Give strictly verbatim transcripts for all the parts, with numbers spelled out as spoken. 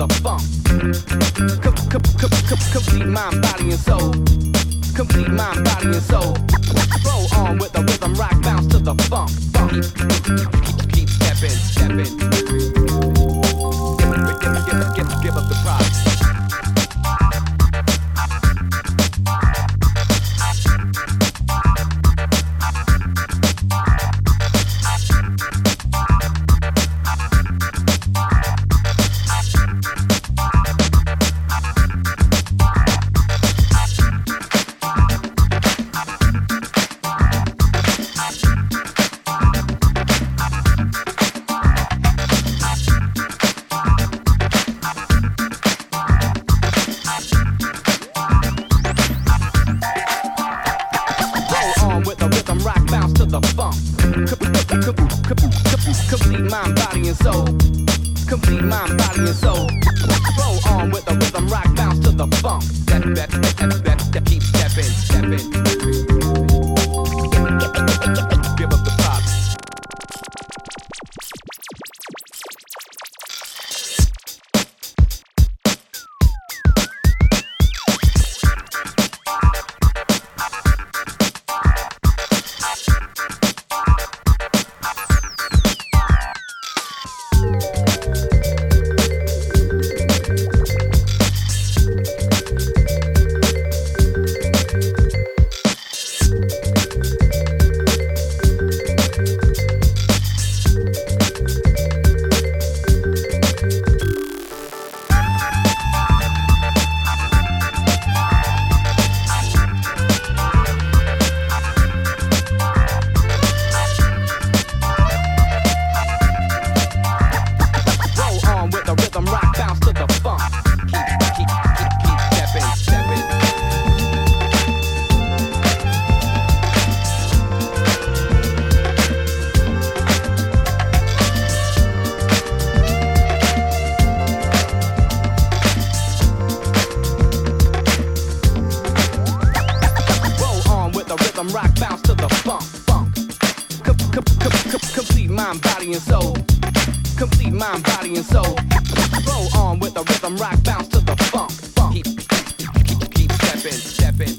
the funk. Com- com- com- com- complete mind, body, and soul. Complete mind, body, and soul. Roll on with the rhythm, rock, bounce to the funk. Funk. Keep, keep, keep stepping, stepping. Give, give, give, give, give up the props. Complete mind, body, and soul. Complete mind, body, and soul. Roll on with the rhythm, rock, bounce to the funk. That, that, that, that, that, keep stepping, stepping. Give up the props. Rock, bounce to the funk, funk. Com- com- com- com- complete mind, body, and soul. Complete mind, body, and soul. Roll on with the rhythm, rock, bounce to the funk, funk. Keep, keep, keep, keep stepping, stepping.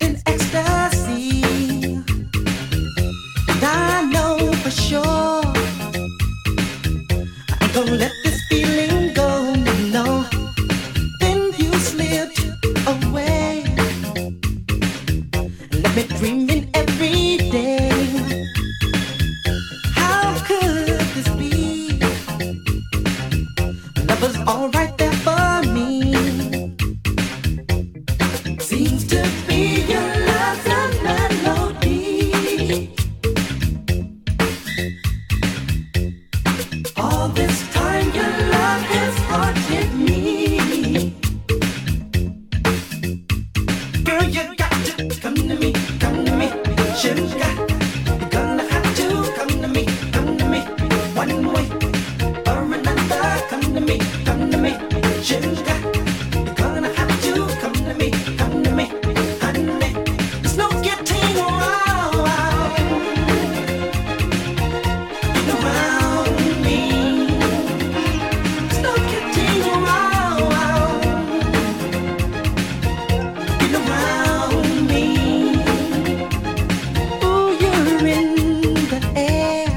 in ecstasy. And I know for sure I ain't gonna let this feeling go, no. Then you slipped away and let me dreaming every day. How could this be? Love was all right there for me. Seems to be your love's a melody. All this time your love has haunted me. Girl, you got to come to me, come to me, sugar. You're gonna have to come to me, come to me, one way or another. Come to me, come to me, sugar. You're gonna have to come to me, come to me, honey. There's no getting around, getting around me. There's no getting around, getting around me. Ooh, you're in the air,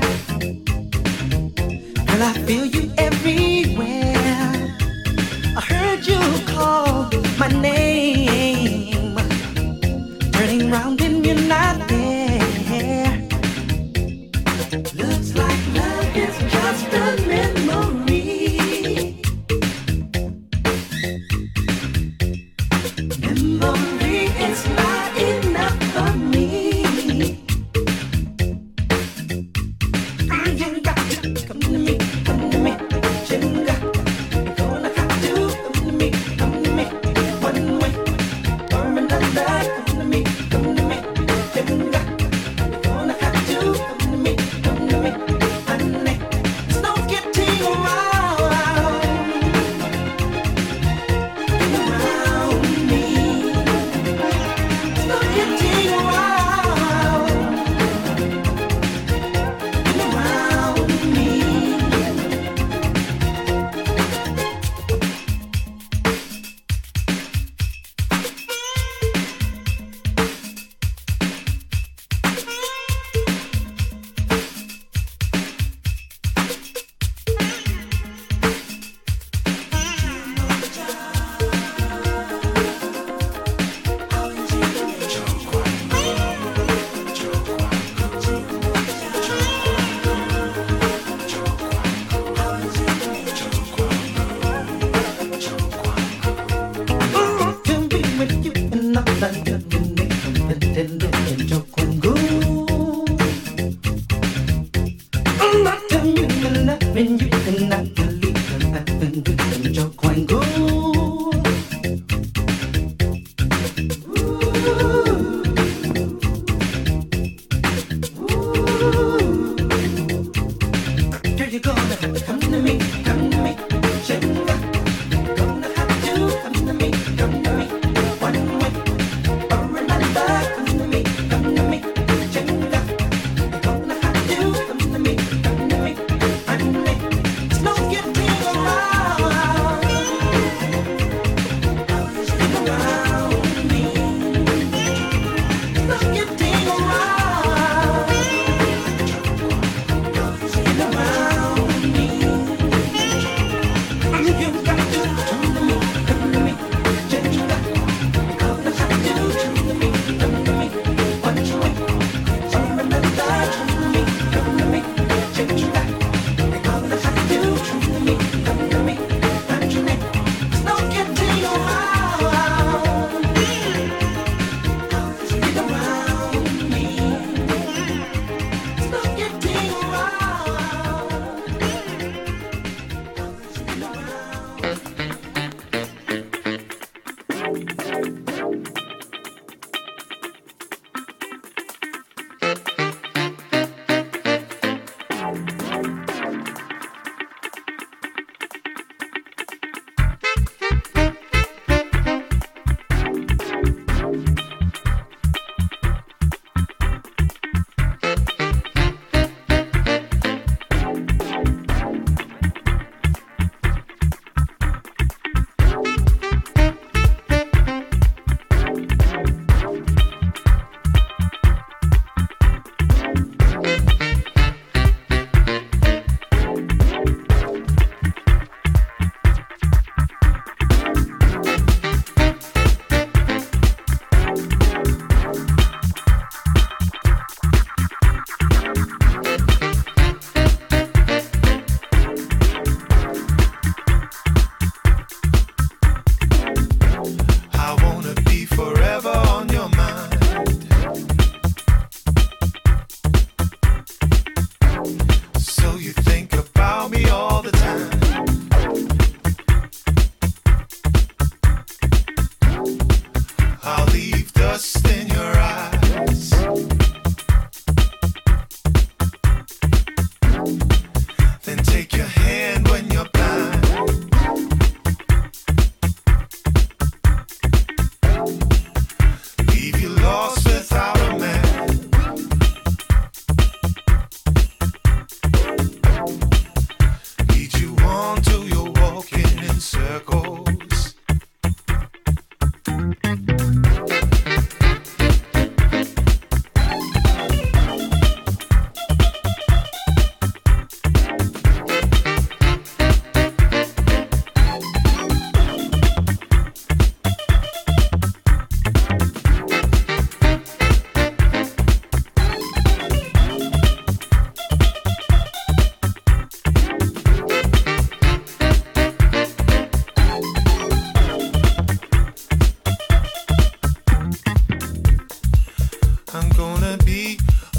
and I feel you everywhere. I heard you call my name, turning round and you're not there. Looks like love is just a memory. Memory is not enough for me. You got to come to me, come to me, sugar. You're gonna have to come to me, come to me, one way or another. Come to me, come to me, sugar.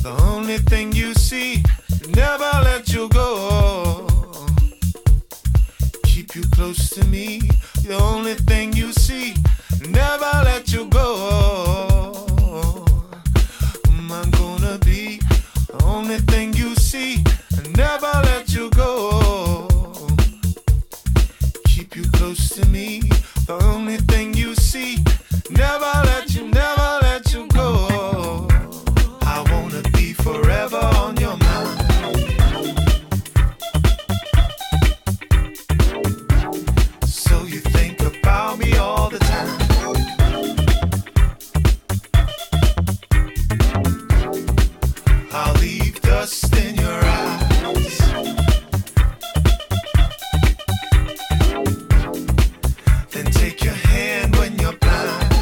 The only thing you see, never let you go. Keep you close to me. The only thing you see, never let you go. I'm gonna be the only thing you see, never let you go. Keep you close to me. The only thing you see, never let you, never let you go. I wanna be forever on your mind. So you think about me all the time. I'll leave dust in your eyes. Then take your hand when you're blind.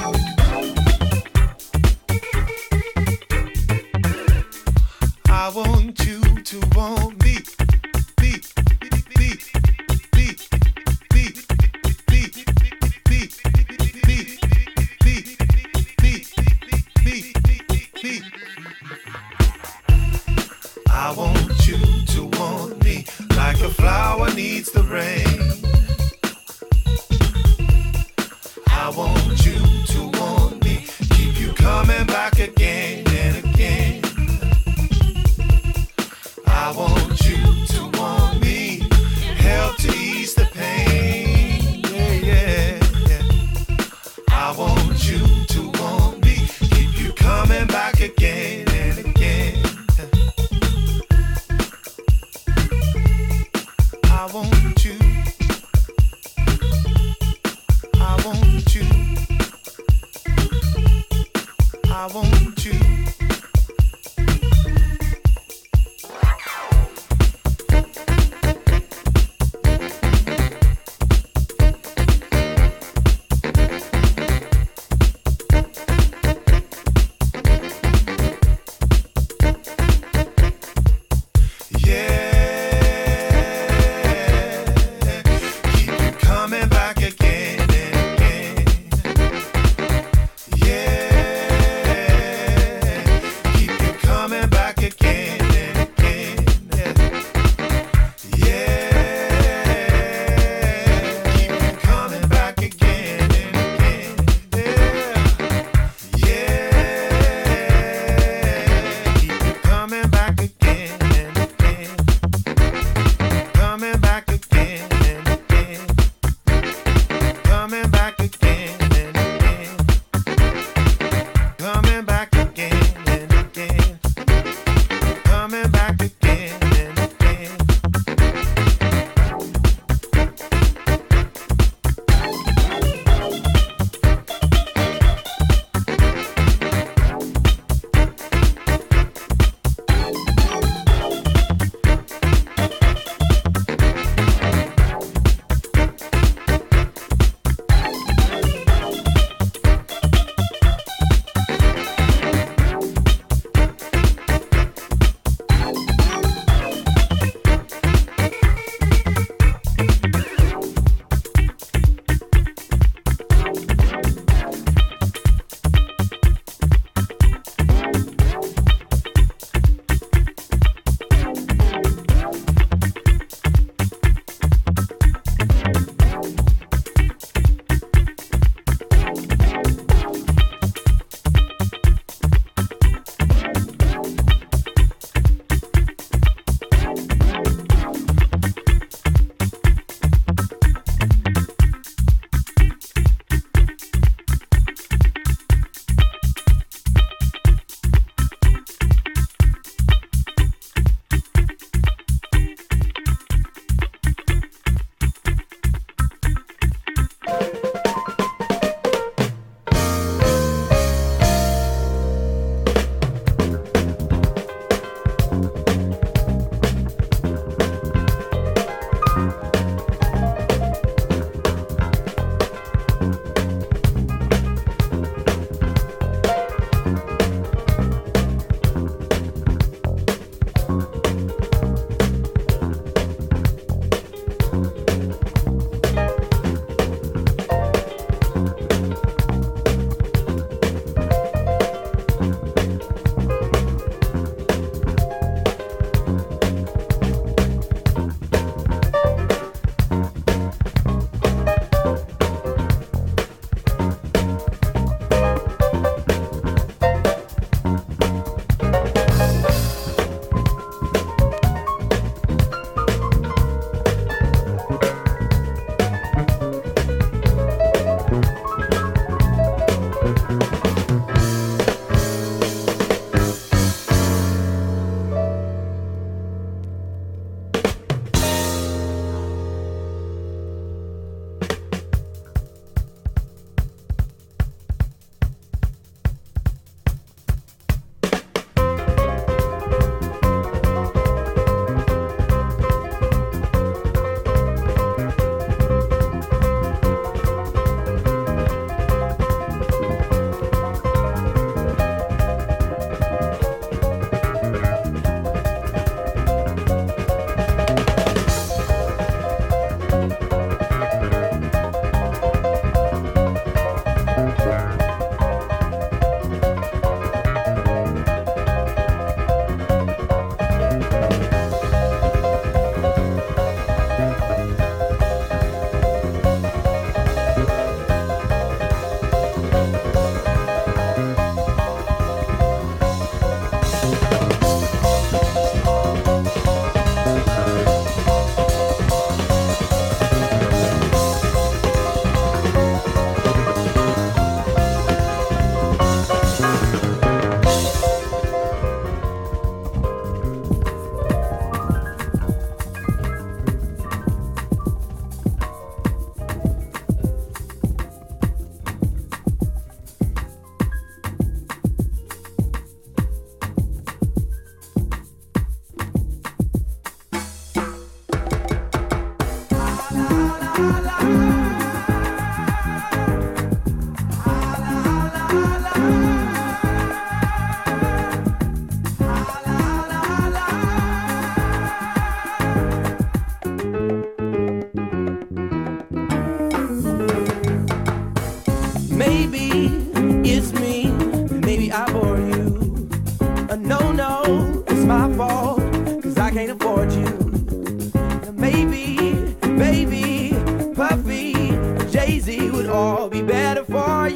I want you to want me, me, me, me, me, me, me, me, me, me, me. I want you to want me like a flower needs the rain. I want you to want me, keep you coming back again and again. I want you to want me, help to ease the pain. Yeah, yeah, yeah. I want you to want me, keep you coming back again and again. I want you. I want you. I want you.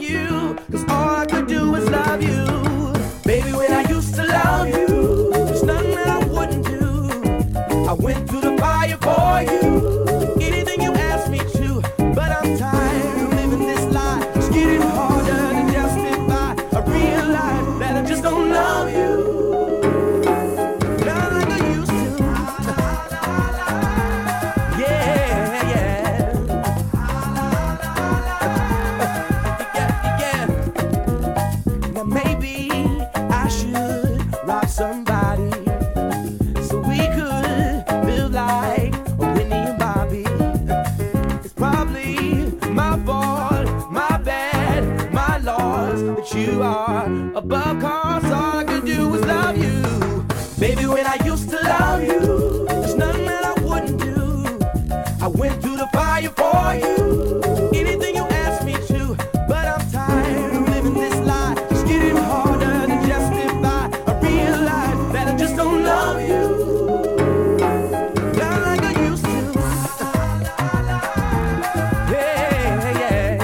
you, 'cause all I could do was love you. Baby, when I used to love you, there's nothing that I wouldn't do. I went through the fire for you, anything you asked me to. But I'm tired of living this life, it's getting harder to justify. I realize that I just don't love you, not like I used to. Yeah, yeah. Yeah, yeah. Now maybe I should rob somebody so we could live like Whitney and Bobby. It's probably my fault, my bad, my loss that you are above, 'cause all I could do was love you. Baby, when I used to love you, there's nothing that I wouldn't do. I went through the fire for you, anything you asked me to. But I'm tired of living this life, it's getting harder to justify. I realize that I just don't love you, not like I used to. Yeah, yeah.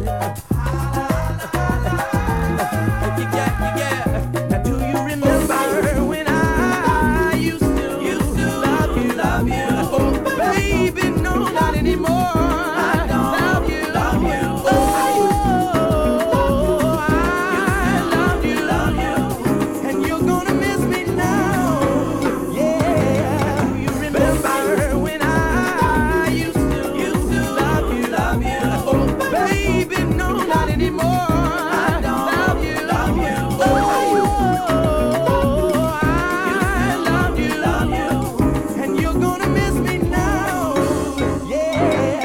Yeah, yeah. Now do you remember when I used to, used to love you, love you? Oh, baby, no, not anymore. I don't love you, love you. Oh, I love you, love you. And you're gonna miss me now. Yeah. Do you remember when I used to, used to love you, love you? Oh, baby, no, not anymore. I don't love you, love you. Oh, I love you, love you. And you're gonna miss me now. Yeah.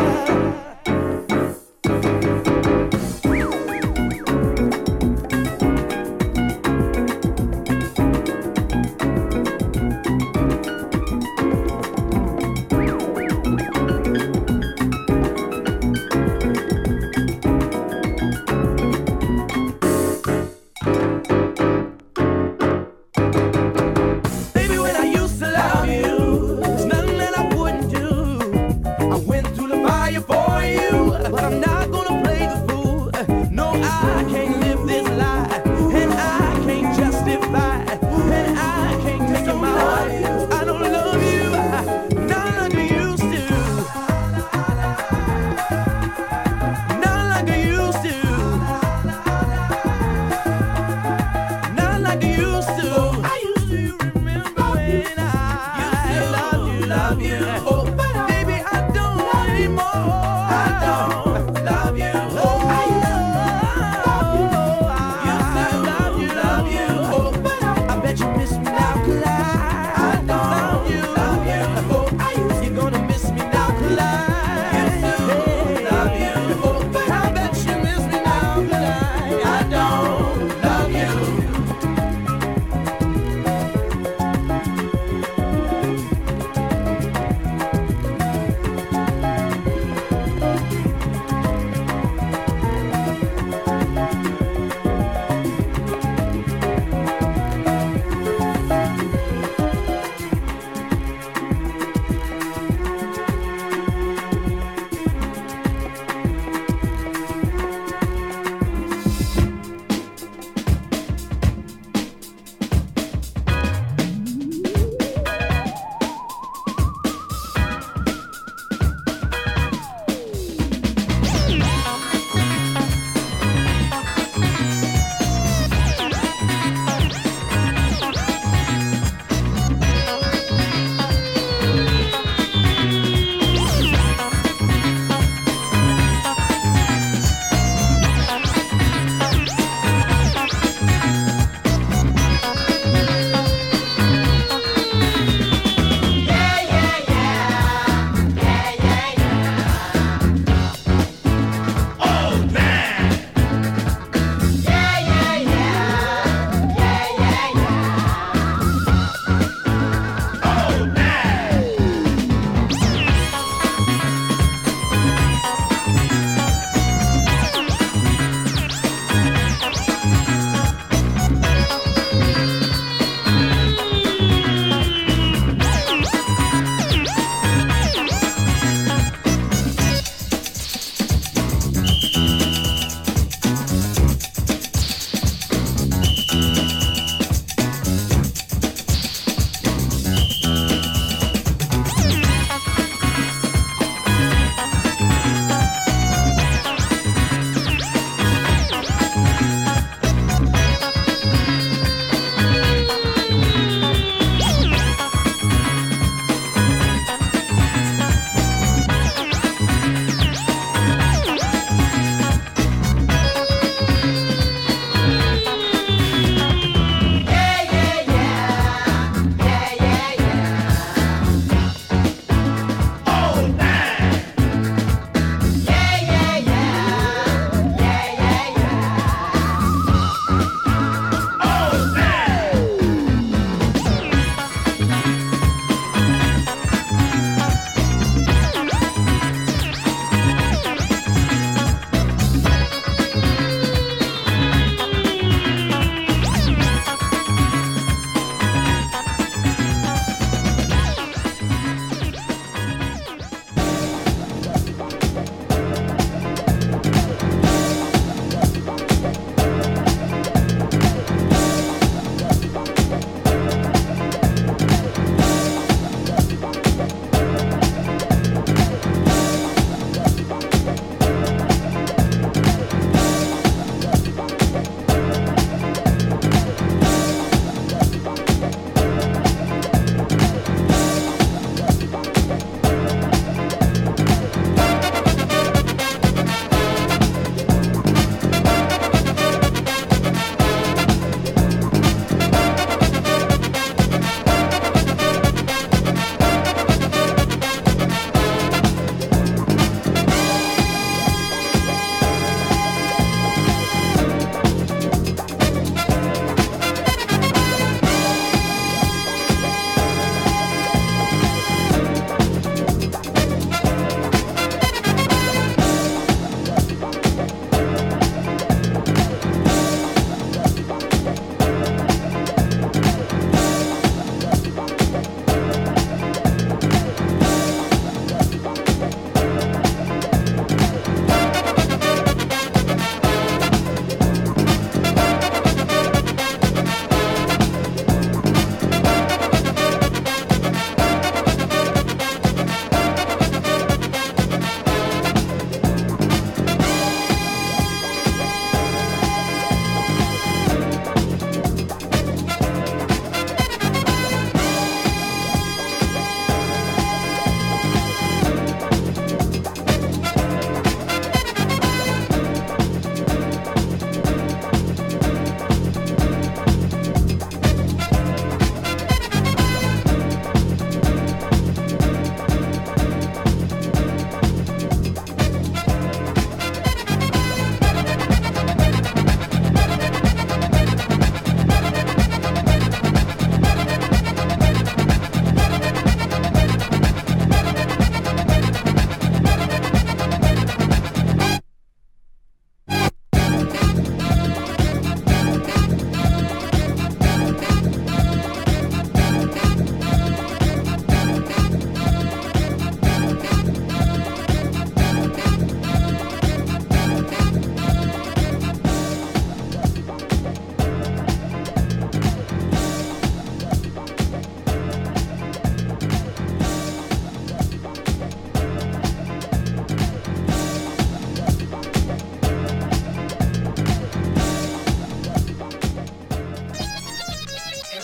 Baby, when I used to love you, there's nothing that I wouldn't do. I went through the fire for you, but I'm not gonna play the fool. No, I can't live this life, and I can't justify, and I can't take it my way. I don't love you, not like I used to, not like I used to, not like I used to. I used to remember when I love you, love you. Oh, baby, I don't anymore. I don't love you. Oh, I love you, love you, love you. Oh, I bet you miss me now, 'cause I don't love you, love you. Oh, you're gonna miss me now, 'cause I love you. Oh, I bet you miss me now, 'cause I don't love you.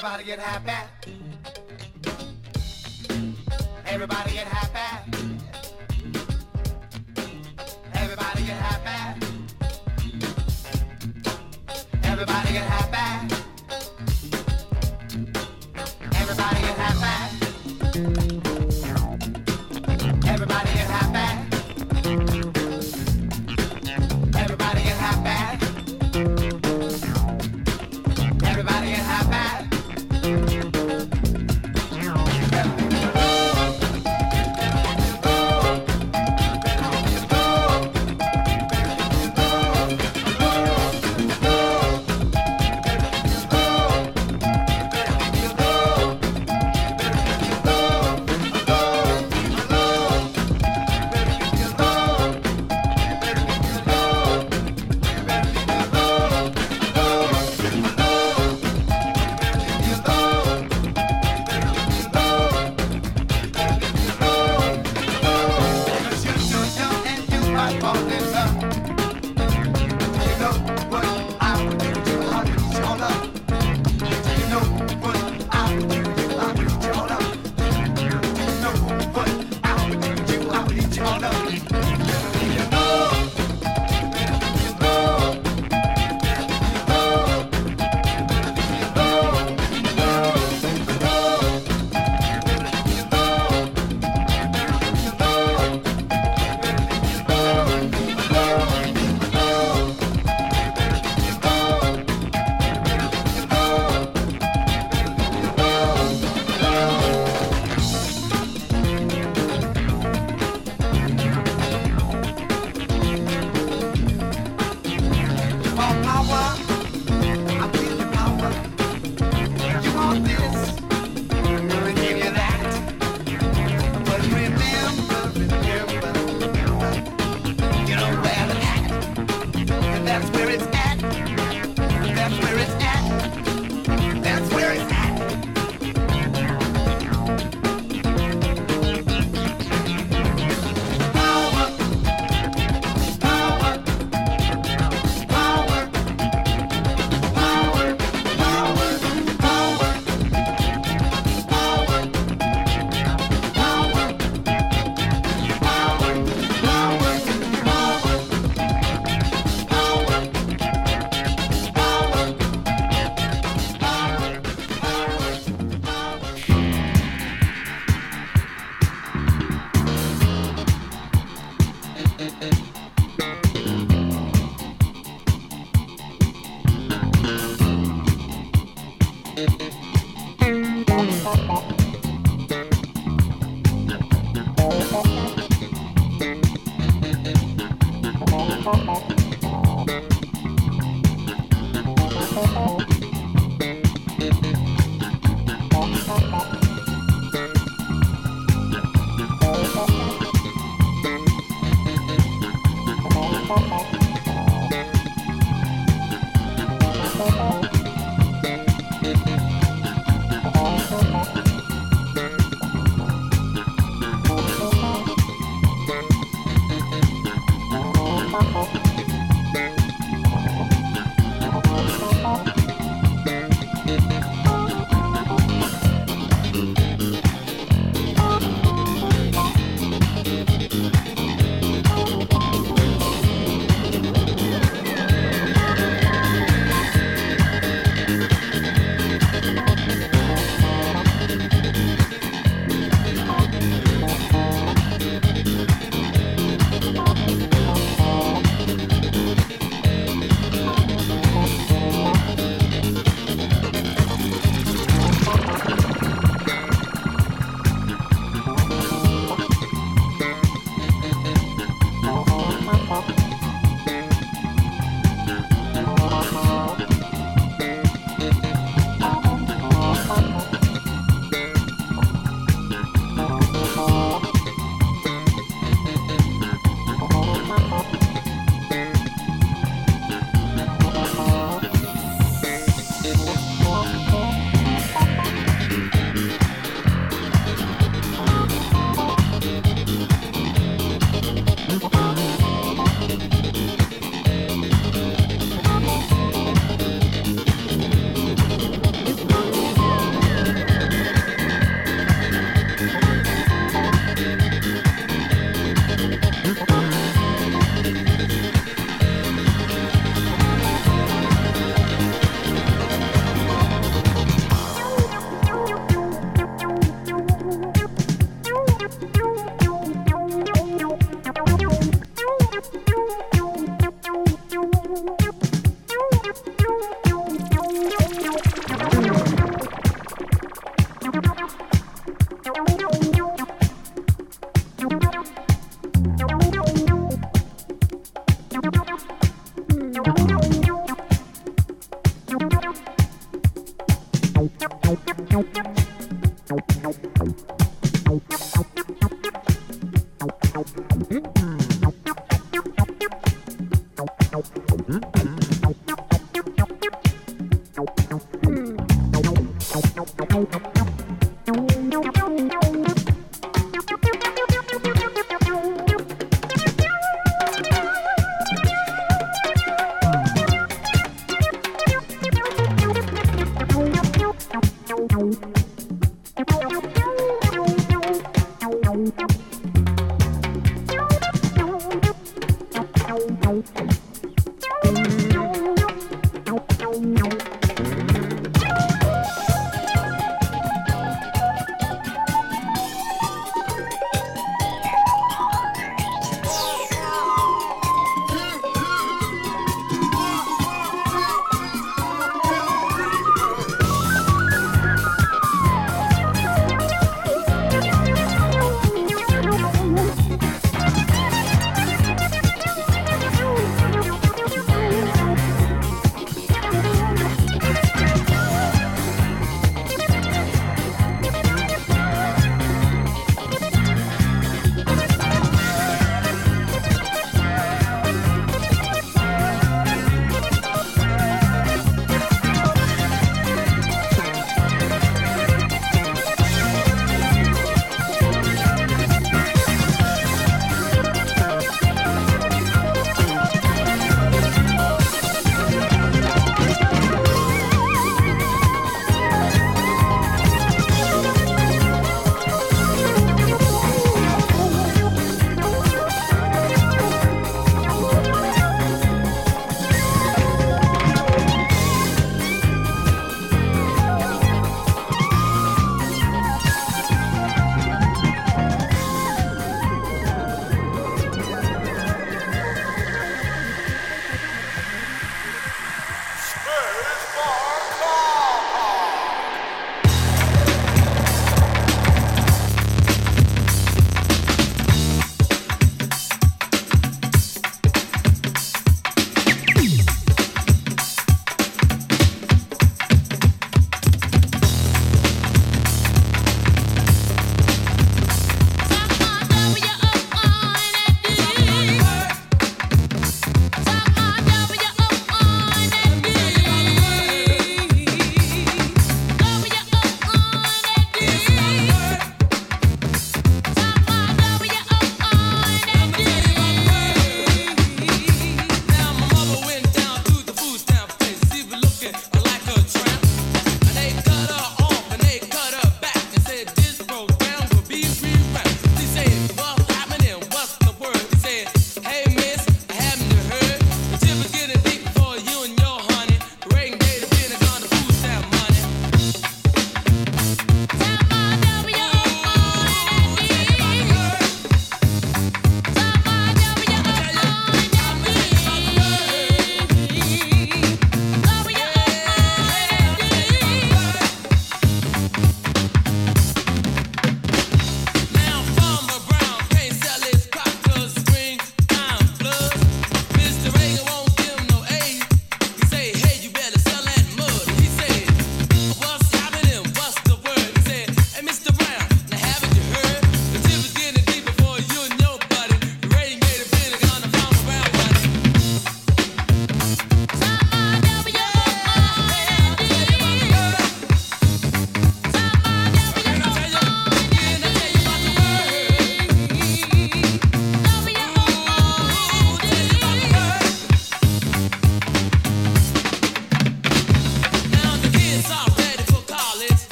Everybody get happy. Everybody get happy. Everybody get happy. Everybody get happy. Everybody get happy. Everybody get happy. Everybody get happy. Everybody get happy.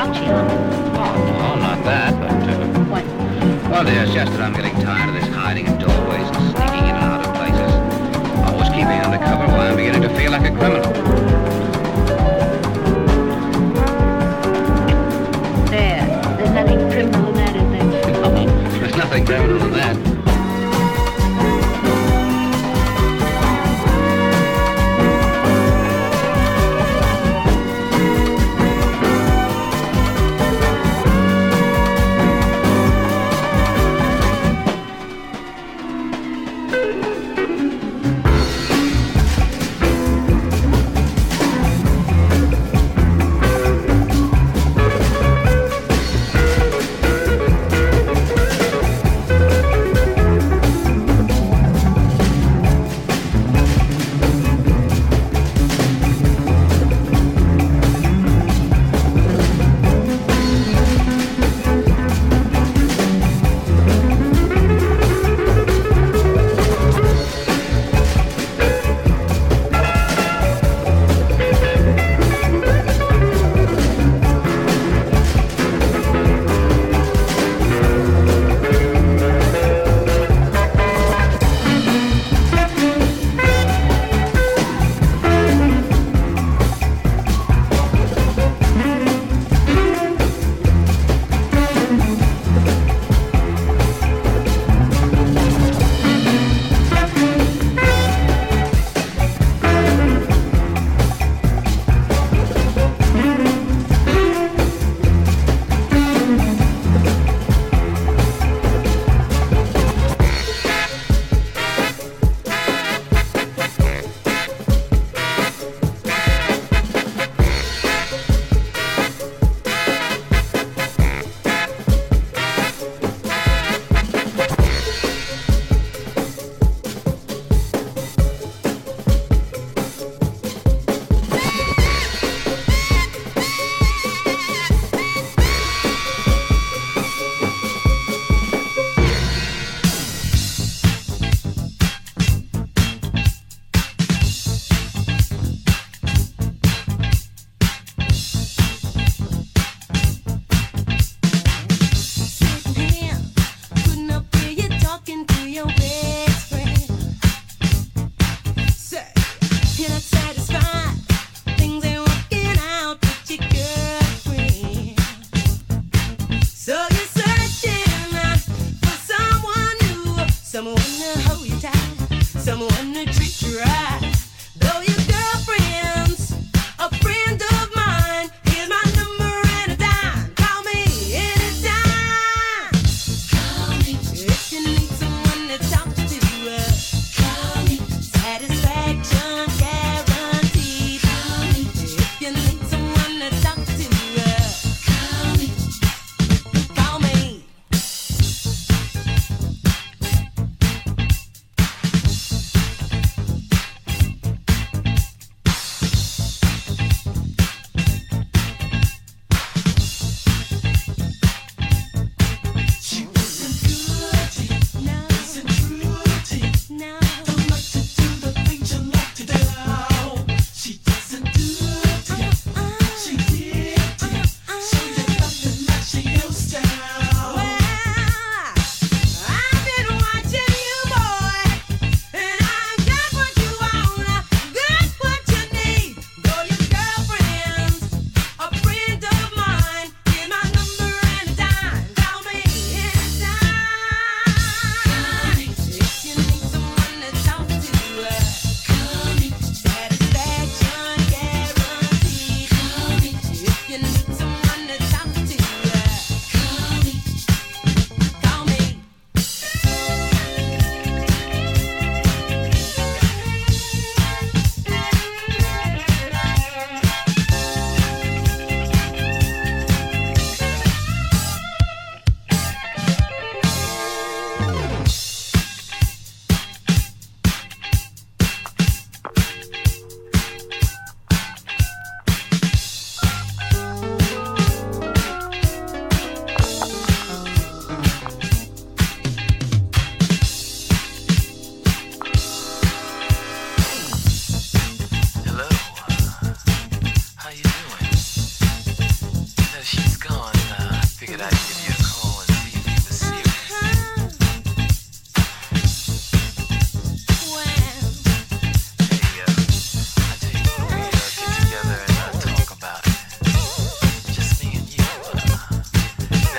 grouchy, huh? Oh, no, not that, but, uh... What? Well, dear, it's just that I'm getting tired of this hiding in doorways and sneaking in and out of places. Always keeping undercover while I'm beginning to feel like a criminal. There. There's nothing criminal in that, is there? No, there's nothing criminal in that.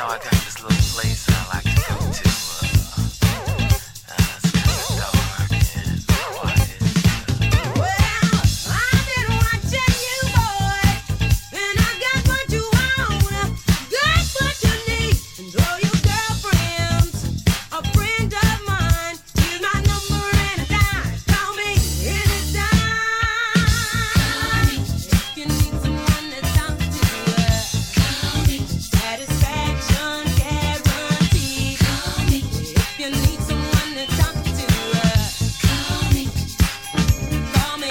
I got this little place I like to go to. Uh, uh, it's kind of dark and quiet. Well, I've been watching you, boy, and I got what you want, got what you need, and all your girlfriends, a friend of mine, here's my number and a dime. Call me anytime. If you need someone to talk to, satisfaction guaranteed. If you need someone to talk to, call me. Call me.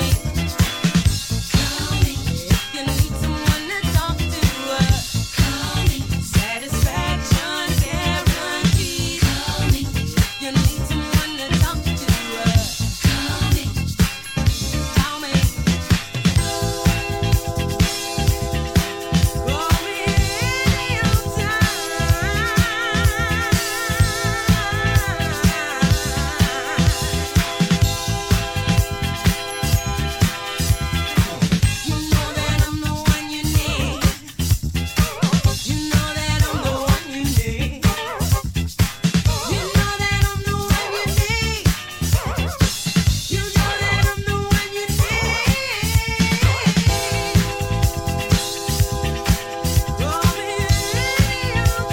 If you need someone to talk to, call me. Satisfaction guaranteed. If you need someone to talk to, call me. Call me. Call me any old time. You know that I'm the one you need. You know that I'm the one you need. You know that I'm the one you need. You know that I'm the one you need. Call me any old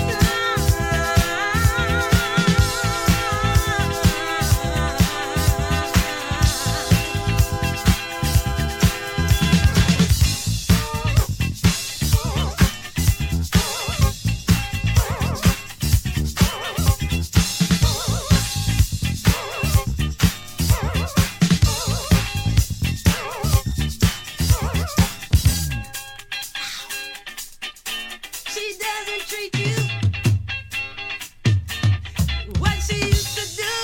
She doesn't treat you what she used to do.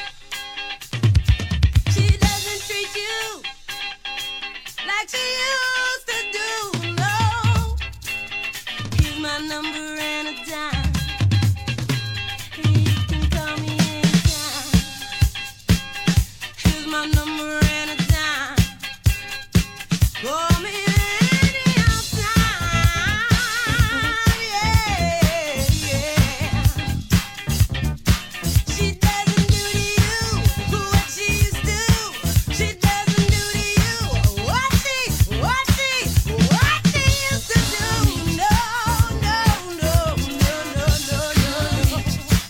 She doesn't treat you like she used to do. No, here's my number and a dime. You can call me anytime. Here's my number and a dime. Call me any old time. Yeah, yeah. She doesn't do to you what she used to. She doesn't do to you what she, what she, what she used to do. No, no, no, no, no, no, no.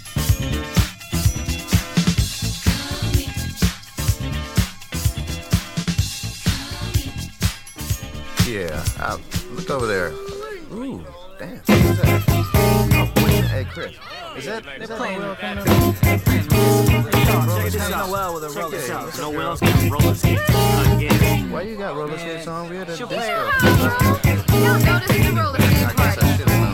Yeah, uh, look over there. Ooh, damn. What is that? Oh, wait, hey, Chris. Is that, is that Noel coming up? Check this out. Noel with a roller Check it out. skate. Noel's got roller skates again. Why you got roller skates on? We had a She'll disco. play I You don't notice the roller skate guess part. I should have known.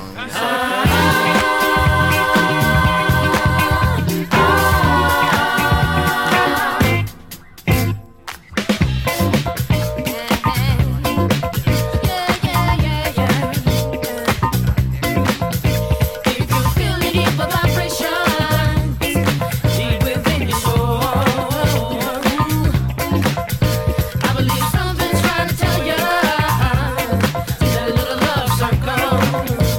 If you feel it in the vibration deep within your soul, I believe something's trying to tell you. That little love circle.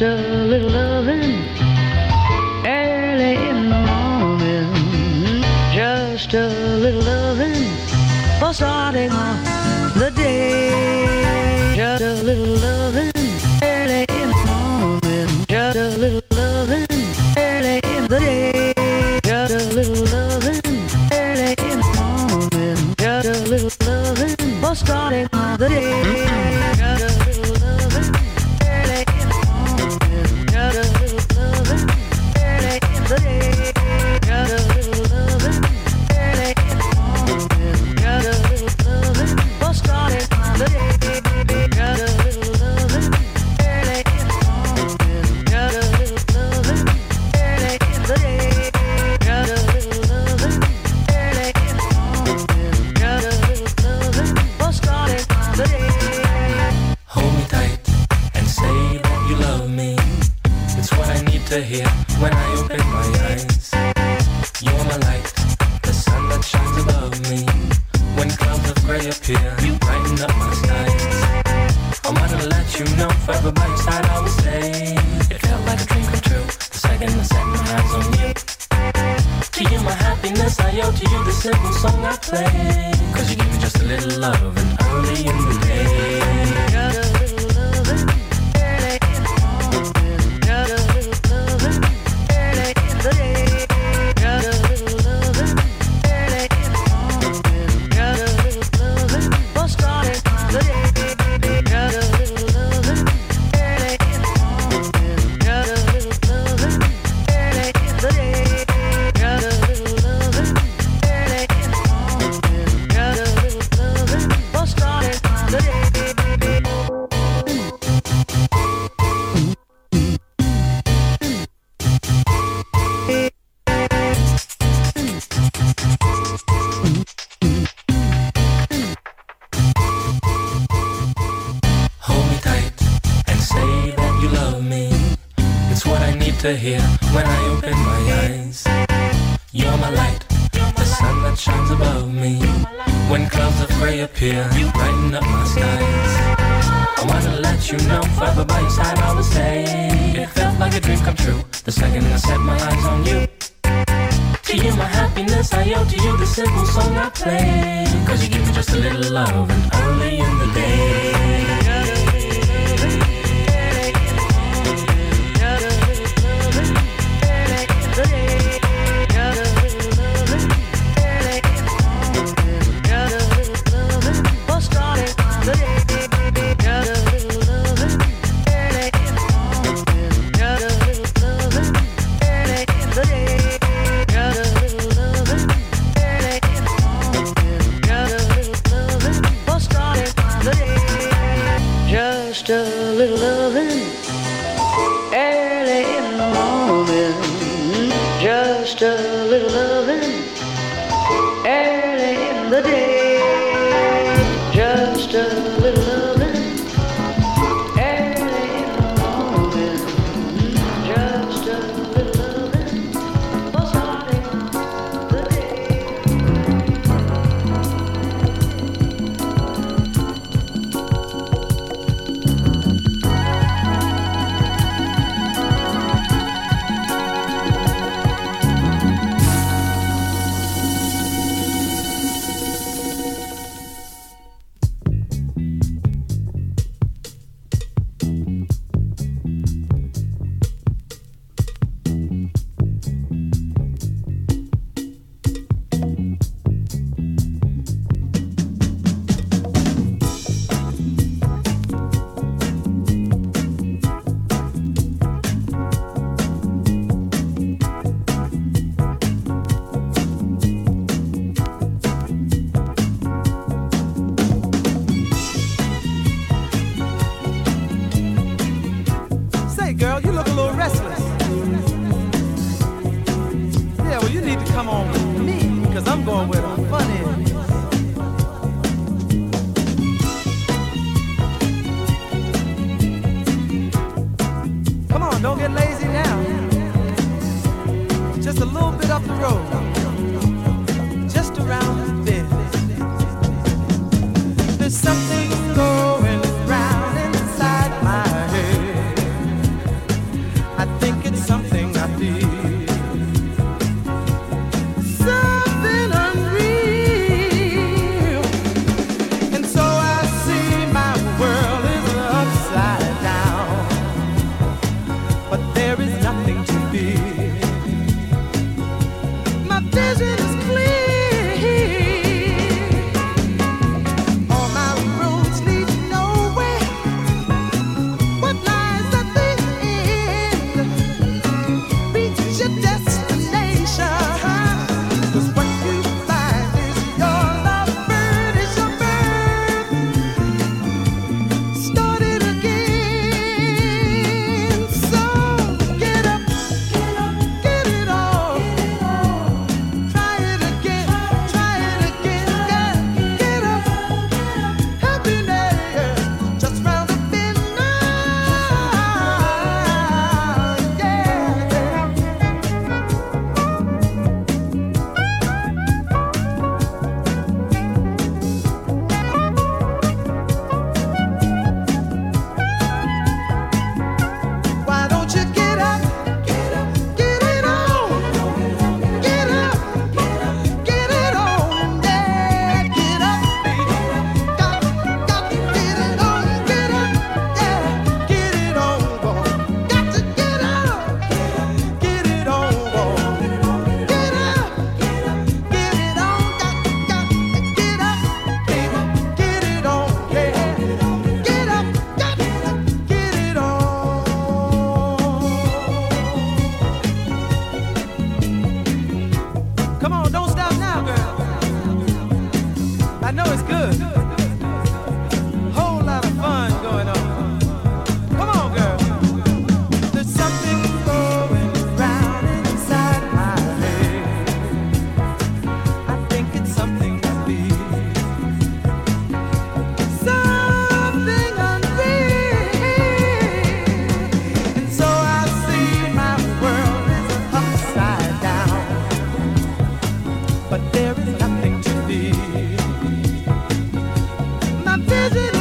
Just a little loving early in the morning. Just a little loving for starting off the day. Just a little loving early in the morning. Just a little loving early in the day. Just a little loving early in the morning. Just a little loving for starting off the day. Just a little loving early in the morning. Just a little loving early in the day. Just a little loving early in the morning. Just a little loving for starting off the day. Just a little loving early in the morning. Just a little loving early in the day. Just a little loving early in the morning. Just a little loving for starting off the day. Hold me tight and say that you love me. It's what I need to hear when I open my eyes. You're my light, the sun that shines above me. When clouds of gray appear, you brighten up my skies. I wanna let you know, forever by your side I will stay. It felt like a dream come true, the second I set my eyes on you. To you my happiness, I owe to you the simple song I play. Cause you give me just a little love and early in the day. Got a little loving early in the morning. Got a little loving early in the day. Got a little loving early in the morning. Got a little loving for starting the day. Got a little loving early in the morning. Got a little loving early in the day. Got a little loving early in the morning. Got a little loving for starting the day. Hold me tight and say that you love me. It's what I need to hear when I open my eyes. You're my light, the sun that shines above me. When clouds of gray appear, you brighten up my skies. I wanna let you know, forever by your side I will stay. It felt like a dream come true, the second I set my eyes on you. To you my happiness, I owe to you the simple song I play. Cause you give me just a little love and early in the day. Just a little loving early in the morning. Just a little loving early in the day. Just a little loving early in the morning. Just a little loving for starting the day. Say, girl, you look a little restless. Yeah, well, you need to come on with me, because I'm going where the fun is. Come on, don't get lazy now. Just a little bit up the road. Just around the bend. There's something going round inside my head. visit